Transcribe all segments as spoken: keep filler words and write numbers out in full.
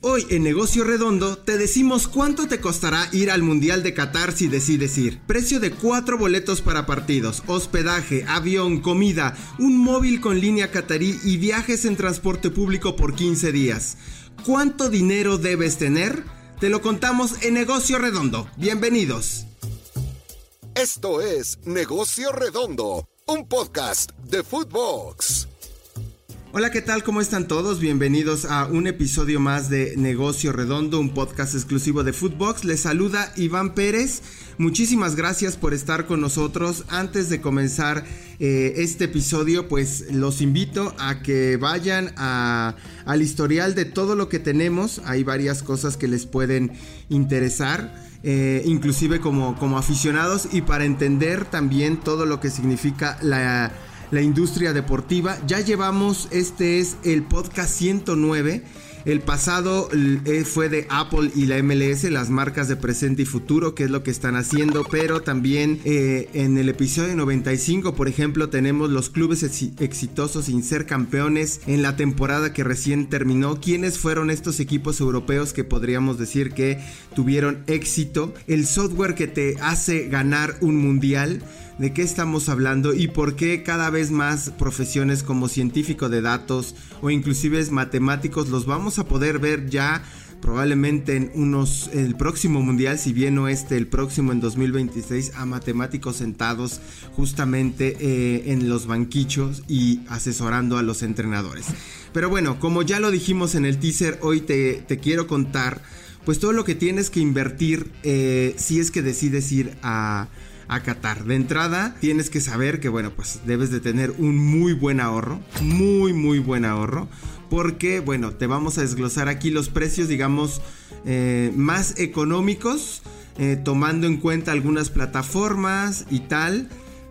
Hoy en Negocio Redondo te decimos cuánto te costará ir al Mundial de Qatar si decides ir. Precio de cuatro boletos para partidos, hospedaje, avión, comida, un móvil con línea catarí y viajes en transporte público por quince días. ¿Cuánto dinero debes tener? Te lo contamos en Negocio Redondo. Bienvenidos. Esto es Negocio Redondo, un podcast de Footbox. Hola, ¿qué tal? ¿Cómo están todos? Bienvenidos a un episodio más de Negocio Redondo, un podcast exclusivo de Footbox. Les saluda Iván Pérez. Muchísimas gracias por estar con nosotros. Antes de comenzar eh, este episodio, pues los invito a que vayan a, al historial de todo lo que tenemos. Hay varias cosas que les pueden interesar. Eh, inclusive como, como aficionados y para entender también todo lo que significa la, la industria deportiva. Ya llevamos, este es el podcast ciento nueve. El pasado eh, fue de Apple y la M L S, las marcas de presente y futuro, que es lo que están haciendo, pero también eh, en el episodio noventa y cinco, por ejemplo, tenemos los clubes ex- exitosos sin ser campeones en la temporada que recién terminó. ¿Quiénes fueron estos equipos europeos que podríamos decir que tuvieron éxito? El software que te hace ganar un mundial. ¿De qué estamos hablando y por qué cada vez más profesiones como científico de datos o inclusive matemáticos los vamos a poder ver ya probablemente en unos el próximo mundial, si bien no este, el próximo en dos mil veintiséis, a matemáticos sentados justamente eh, en los banquichos y asesorando a los entrenadores? Pero bueno, como ya lo dijimos en el teaser, hoy te, te quiero contar pues todo lo que tienes que invertir eh, si es que decides ir a a Qatar. De entrada tienes que saber que bueno, pues debes de tener un muy buen ahorro, muy muy buen ahorro, porque bueno, te vamos a desglosar aquí los precios, digamos, eh, más económicos, eh, tomando en cuenta algunas plataformas y tal.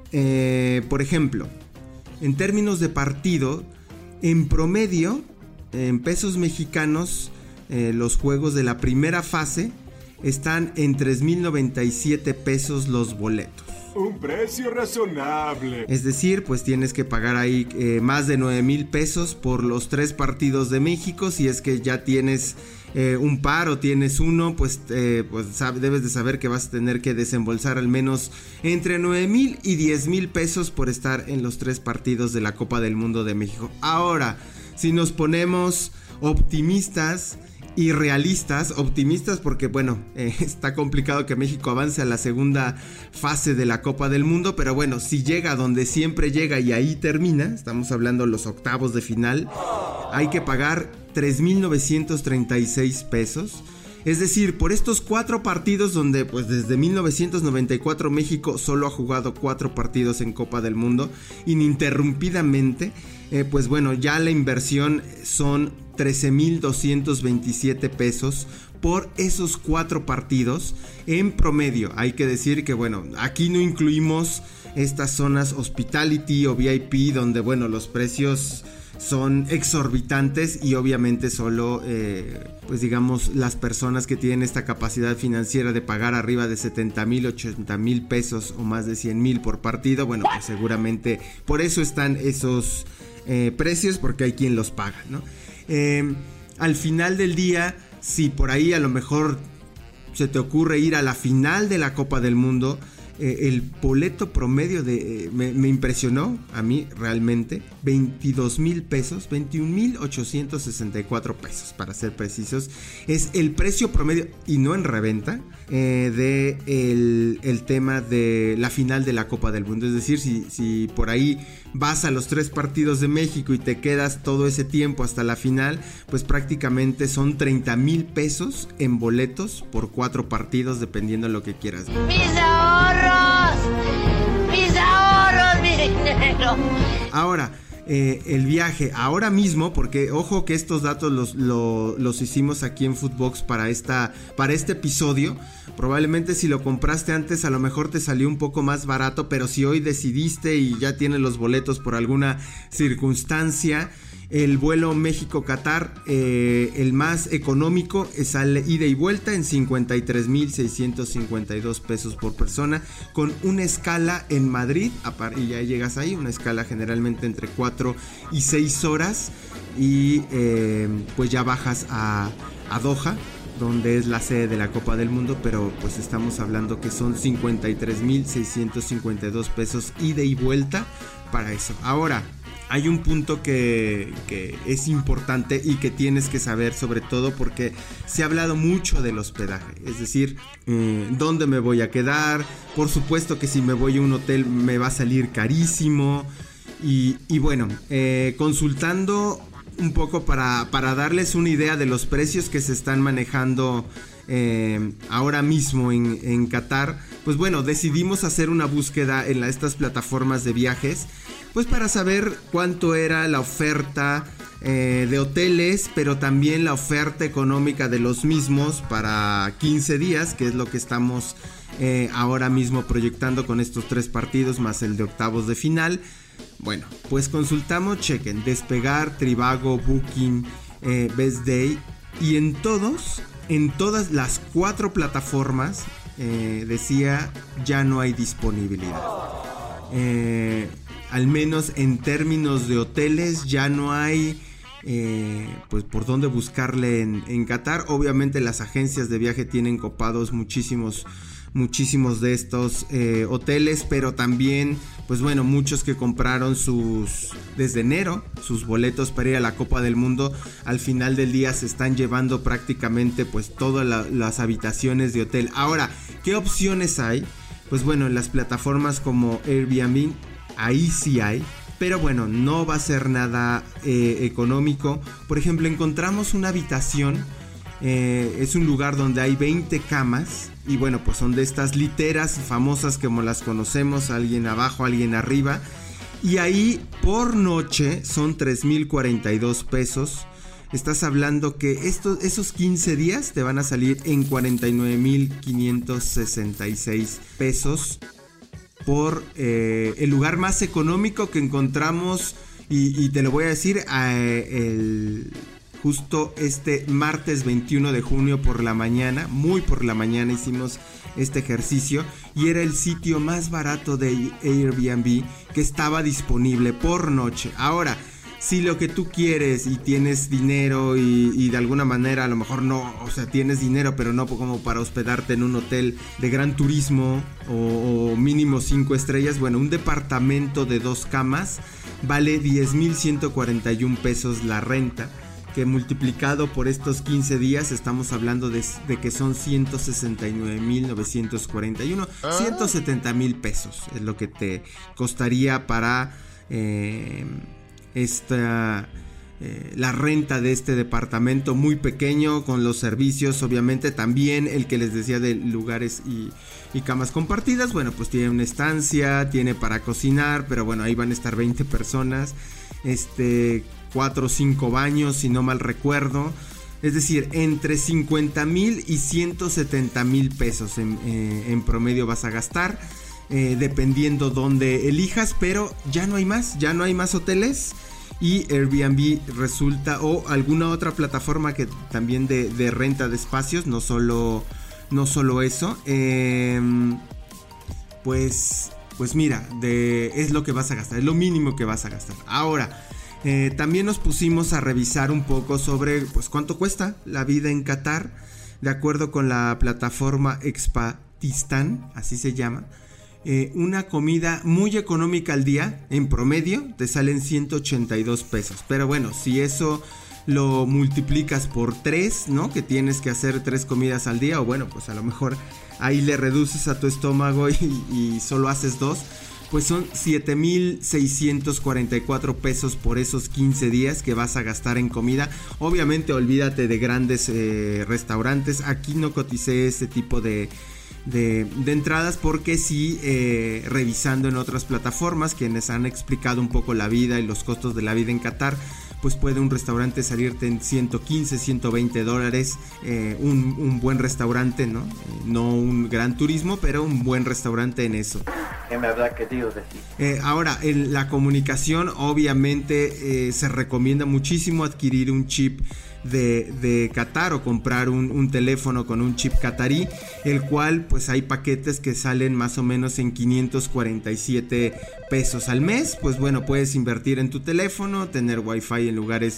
Eh, por ejemplo, en términos de partido, en promedio, en pesos mexicanos, eh, los juegos de la primera fase están en tres mil noventa y siete pesos los boletos. Un precio razonable. Es decir, pues tienes que pagar ahí eh, más de nueve mil pesos por los tres partidos de México. Si es que ya tienes eh, un par o tienes uno, pues, eh, pues sab- debes de saber que vas a tener que desembolsar al menos entre nueve mil y diez mil pesos por estar en los tres partidos de la Copa del Mundo de México. Ahora, si nos ponemos optimistas y realistas, optimistas porque bueno, eh, está complicado que México avance a la segunda fase de la Copa del Mundo, pero bueno, si llega donde siempre llega y ahí termina, estamos hablando los octavos de final, hay que pagar tres mil novecientos treinta y seis pesos. Es decir, por estos cuatro partidos donde pues desde mil novecientos noventa y cuatro México solo ha jugado cuatro partidos en Copa del Mundo ininterrumpidamente, eh, pues bueno, ya la inversión son trece mil doscientos veintisiete pesos por esos cuatro partidos en promedio. Hay que decir que bueno, aquí no incluimos estas zonas hospitality o V I P donde bueno, los precios son exorbitantes y obviamente solo eh, pues digamos las personas que tienen esta capacidad financiera de pagar arriba de setenta mil, ochenta mil pesos o más de cien mil por partido, bueno, pues seguramente por eso están esos eh, precios, porque hay quien los paga, ¿no? Eh, al final del día, si por ahí a lo mejor se te ocurre ir a la final de la Copa del Mundo, Eh, el boleto promedio de eh, me, me impresionó a mí realmente, veintidós mil pesos, veintiún mil ochocientos sesenta y cuatro pesos para ser precisos, es el precio promedio y no en reventa eh, de el, el tema de la final de la Copa del Mundo. Es decir, si, si por ahí vas a los tres partidos de México y te quedas todo ese tiempo hasta la final, pues prácticamente son treinta mil pesos en boletos por cuatro partidos, dependiendo de lo que quieras. ¡Mis ahorros! ¡Mis ahorros, mi dinero! Ahora, eh, el viaje ahora mismo, porque ojo que estos datos los, los, los hicimos aquí en Footbox para, esta, para este episodio. Probablemente si lo compraste antes a lo mejor te salió un poco más barato, pero si hoy decidiste y ya tienes los boletos por alguna circunstancia, el vuelo México-Qatar, eh, el más económico, sale ida y vuelta en cincuenta y tres mil seiscientos cincuenta y dos pesos por persona, con una escala en Madrid, y ya llegas ahí, una escala generalmente entre cuatro y seis horas, y eh, pues ya bajas a, a Doha, donde es la sede de la Copa del Mundo, pero pues estamos hablando que son cincuenta y tres mil seiscientos cincuenta y dos pesos ida y vuelta para eso. Ahora, hay un punto que, que es importante y que tienes que saber, sobre todo porque se ha hablado mucho del hospedaje, es decir, eh, dónde me voy a quedar. Por supuesto que si me voy a un hotel me va a salir carísimo y, y bueno, eh, consultando un poco para, para darles una idea de los precios que se están manejando eh, ahora mismo en, en Qatar, pues bueno, decidimos hacer una búsqueda en la, estas plataformas de viajes, pues para saber cuánto era la oferta eh, de hoteles, pero también la oferta económica de los mismos para quince días, que es lo que estamos eh, ahora mismo proyectando con estos tres partidos más el de octavos de final. Bueno, pues consultamos, chequen, Despegar, Trivago, Booking, eh, Best Day, y en todos, en todas las cuatro plataformas eh, decía ya no hay disponibilidad. Eh, al menos en términos de hoteles ya no hay eh, pues por dónde buscarle en, en Qatar. Obviamente las agencias de viaje tienen copados muchísimos muchísimos de estos eh, hoteles, pero también pues bueno, muchos que compraron sus desde enero sus boletos para ir a la Copa del Mundo, al final del día se están llevando prácticamente pues todas la, las habitaciones de hotel. Ahora, ¿qué opciones hay? Pues bueno, en las plataformas como Airbnb, ahí sí hay, pero bueno, no va a ser nada eh, económico. Por ejemplo, encontramos una habitación, eh, es un lugar donde hay veinte camas, y bueno, pues son de estas literas famosas como las conocemos, alguien abajo, alguien arriba, y ahí por noche son tres mil cuarenta y dos pesos. Estás hablando que estos, esos quince días te van a salir en cuarenta y nueve mil quinientos sesenta y seis pesos por eh, el lugar más económico que encontramos, y, y te lo voy a decir, eh, el, justo este martes veintiuno de junio por la mañana, muy por la mañana hicimos este ejercicio, y era el sitio más barato de Airbnb que estaba disponible por noche. Ahora, si lo que tú quieres y tienes dinero y, y de alguna manera a lo mejor no, o sea, tienes dinero pero no como para hospedarte en un hotel de gran turismo o, o mínimo cinco estrellas, bueno, un departamento de dos camas vale diez mil ciento cuarenta y un pesos la renta, que multiplicado por estos quince días estamos hablando de, de que son ciento sesenta y nueve mil novecientos cuarenta y uno, ciento setenta mil pesos es lo que te costaría para eh, esta eh, la renta de este departamento muy pequeño, con los servicios, obviamente también el que les decía de lugares y, y camas compartidas. Bueno, pues tiene una estancia, tiene para cocinar, pero bueno, ahí van a estar veinte personas, este cuatro o cinco baños si no mal recuerdo, es decir, entre cincuenta mil y ciento setenta mil pesos en, eh, en promedio vas a gastar, eh, dependiendo dónde elijas, pero ya no hay más, ya no hay más hoteles. Y Airbnb resulta, o alguna otra plataforma que también de, de renta de espacios, no solo, no solo eso, eh, pues, pues mira, de, es lo que vas a gastar, es lo mínimo que vas a gastar. Ahora, eh, también nos pusimos a revisar un poco sobre pues cuánto cuesta la vida en Qatar, de acuerdo con la plataforma Expatistan, así se llama. Eh, una comida muy económica al día, en promedio, te salen ciento ochenta y dos pesos. Pero bueno, si eso lo multiplicas por tres, ¿no? Que tienes que hacer tres comidas al día, o bueno, pues a lo mejor ahí le reduces a tu estómago y, y solo haces dos, pues son siete mil seiscientos cuarenta y cuatro pesos por esos quince días que vas a gastar en comida. Obviamente olvídate de grandes eh, restaurantes, aquí no coticé este tipo de... De, de entradas, porque sí, eh, revisando en otras plataformas quienes han explicado un poco la vida y los costos de la vida en Qatar, pues puede un restaurante salirte en ciento quince, ciento veinte dólares, eh, un, un buen restaurante, ¿no? Eh, no un gran turismo, pero un buen restaurante en eso. ¿Qué me habrá querido decir? Eh, ahora, en la comunicación, obviamente eh, se recomienda muchísimo adquirir un chip de, de Qatar o comprar un, un teléfono con un chip qatarí, el cual pues hay paquetes que salen más o menos en quinientos cuarenta y siete pesos al mes. Pues bueno, puedes invertir en tu teléfono, tener wifi en lugares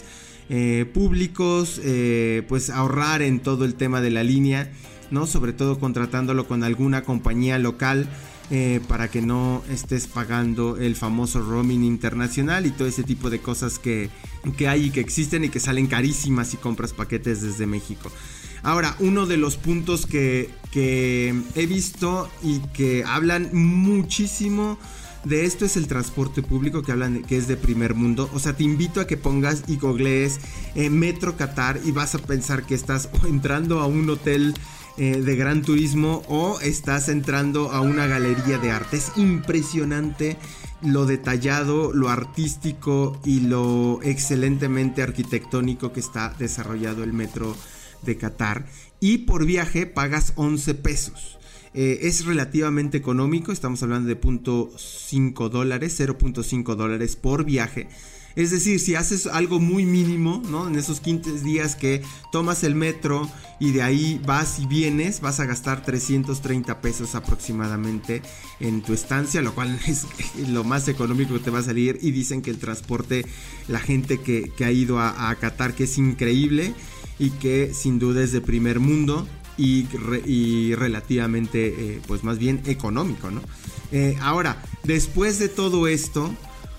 eh, públicos, eh, pues ahorrar en todo el tema de la línea, ¿no? Sobre todo contratándolo con alguna compañía local, eh, para que no estés pagando el famoso roaming internacional y todo ese tipo de cosas que, que hay y que existen y que salen carísimas si compras paquetes desde México. Ahora, uno de los puntos que, que he visto y que hablan muchísimo de esto es el transporte público, que hablan de, que es de primer mundo. O sea, te invito a que pongas y googlees eh, Metro Qatar y vas a pensar que estás entrando a un hotel eh, de gran turismo o estás entrando a una galería de arte. Es impresionante lo detallado, lo artístico y lo excelentemente arquitectónico que está desarrollado el metro de Qatar. Y por viaje pagas once pesos. Eh, es relativamente económico, estamos hablando de cero punto cinco dólares, cero punto cinco dólares por viaje. Es decir, si haces algo muy mínimo, ¿no? En esos quince días que tomas el metro y de ahí vas y vienes, vas a gastar trescientos treinta pesos aproximadamente en tu estancia, lo cual es lo más económico que te va a salir. Y dicen que el transporte, la gente que, que ha ido a, a Qatar, que es increíble y que sin duda es de primer mundo. Y, re, y relativamente, eh, pues más bien económico, ¿no? Eh, ahora, después de todo esto,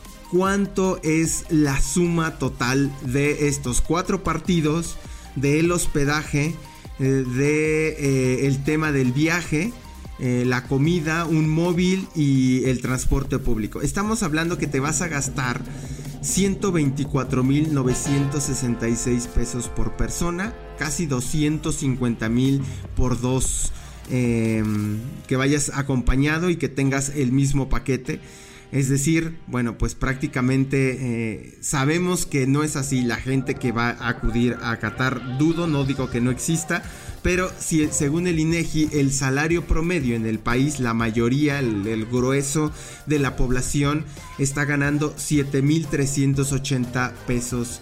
¿cuánto es la suma total de estos cuatro partidos, del hospedaje, eh, de eh, el tema del viaje, eh, la comida, un móvil y el transporte público? Estamos hablando que te vas a gastar ciento veinticuatro mil novecientos sesenta y seis pesos por persona, casi doscientos cincuenta mil por dos, eh, que vayas acompañado y que tengas el mismo paquete. Es decir, bueno, pues prácticamente eh, sabemos que no es así. La gente que va a acudir a Qatar, dudo, no digo que no exista, pero si según el INEGI, el salario promedio en el país, la mayoría, el, el grueso de la población está ganando siete mil trescientos ochenta pesos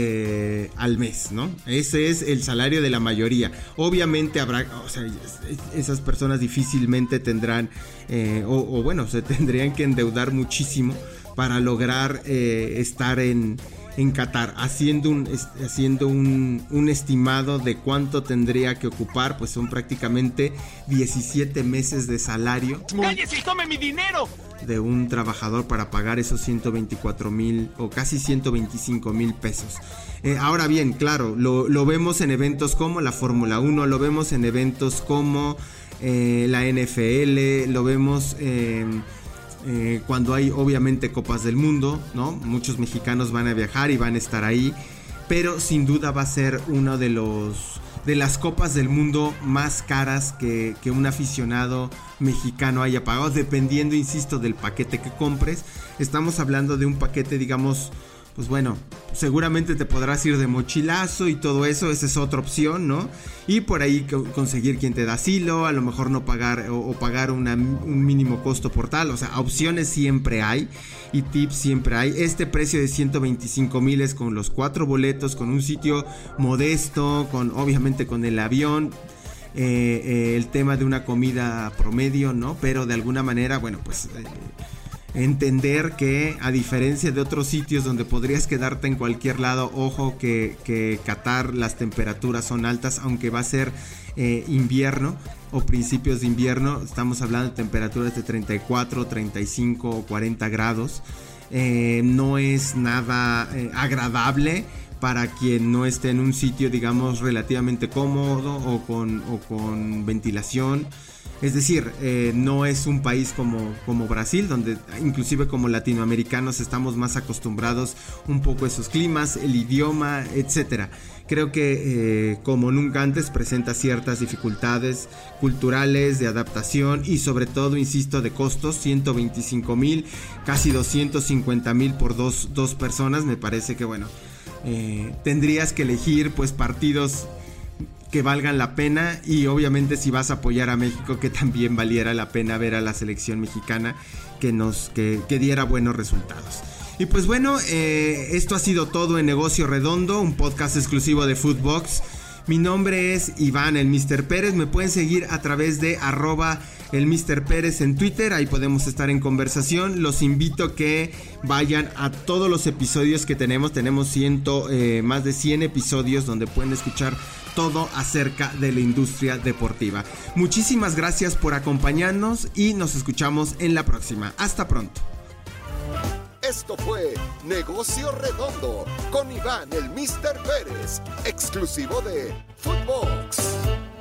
eh, al mes, ¿no? Ese es el salario de la mayoría. Obviamente habrá, o sea, esas personas difícilmente tendrán, eh, o, o bueno, se tendrían que endeudar muchísimo para lograr eh, estar en... en Qatar, haciendo un haciendo un, un estimado de cuánto tendría que ocupar, pues son prácticamente diecisiete meses de salario. ¡Cállese y tome mi dinero! De un trabajador para pagar esos ciento veinticuatro mil o casi ciento veinticinco mil pesos. Eh, ahora bien, claro, lo, lo vemos en eventos como la Fórmula uno, lo vemos en eventos como eh, la N F L, lo vemos eh, Eh, cuando hay obviamente copas del mundo, ¿no? Muchos mexicanos van a viajar y van a estar ahí, pero sin duda va a ser uno de los de las copas del mundo más caras que, que un aficionado mexicano haya pagado, dependiendo, insisto, del paquete que compres. Estamos hablando de un paquete, digamos, pues bueno, seguramente te podrás ir de mochilazo y todo eso, esa es otra opción, ¿no? Y por ahí conseguir quien te da asilo, a lo mejor no pagar o, o pagar una, un mínimo costo por tal, o sea, opciones siempre hay y tips siempre hay. Este precio de ciento veinticinco mil es con los cuatro boletos, con un sitio modesto, con obviamente con el avión, eh, eh, el tema de una comida promedio, ¿no? Pero de alguna manera, bueno, pues... Eh, entender que a diferencia de otros sitios donde podrías quedarte en cualquier lado, ojo que, que Qatar las temperaturas son altas, aunque va a ser eh, invierno o principios de invierno, estamos hablando de temperaturas de treinta y cuatro, treinta y cinco o cuarenta grados, eh, no es nada eh, agradable para quien no esté en un sitio, digamos, relativamente cómodo o con, o con ventilación. Es decir, eh, no es un país como, como Brasil, donde inclusive como latinoamericanos estamos más acostumbrados un poco a esos climas, el idioma, etcétera. Creo que eh, como nunca antes presenta ciertas dificultades culturales, de adaptación y sobre todo, insisto, de costos. ciento veinticinco mil, casi doscientos cincuenta mil por dos, dos personas. Me parece que bueno, eh, tendrías que elegir pues partidos que valgan la pena y obviamente si vas a apoyar a México, que también valiera la pena ver a la selección mexicana que nos que, que diera buenos resultados. Y pues bueno, eh, esto ha sido todo en Negocio Redondo, un podcast exclusivo de Footbox. Mi nombre es Iván, el míster Pérez. Me pueden seguir a través de arroba el míster Pérez en Twitter, ahí podemos estar en conversación. Los invito a que vayan a todos los episodios que tenemos, tenemos ciento, eh, más de cien episodios donde pueden escuchar todo acerca de la industria deportiva. Muchísimas gracias por acompañarnos y nos escuchamos en la próxima. Hasta pronto. Esto fue Negocio Redondo con Iván el míster Pérez, exclusivo de Footbox.